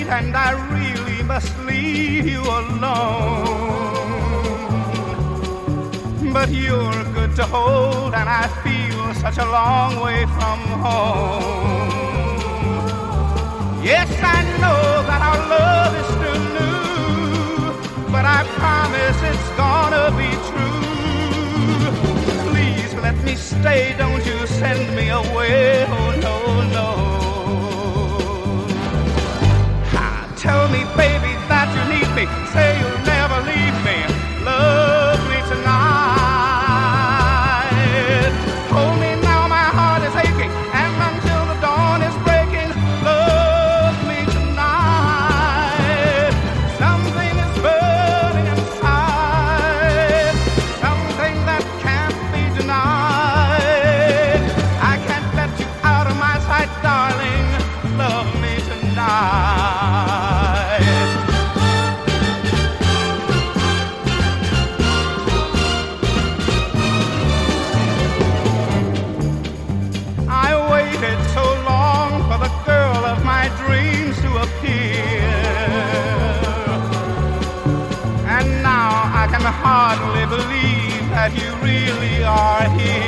and I really must leave you alone. But you're good to hold, and I feel such a long way from home. Yes, I know that our love is still new, but I promise it's gonna be true. Please let me stay, don't you send me away, oh no, no. Tell me, baby, that you need me, say you'll never leave me, love me tonight. Hold me now, my heart is aching, and until the dawn is breaking, love me tonight. Something is burning inside, something that can't be denied. I can't let you out of my sight, darling, love me tonight. And now I can hardly believe that you really are here.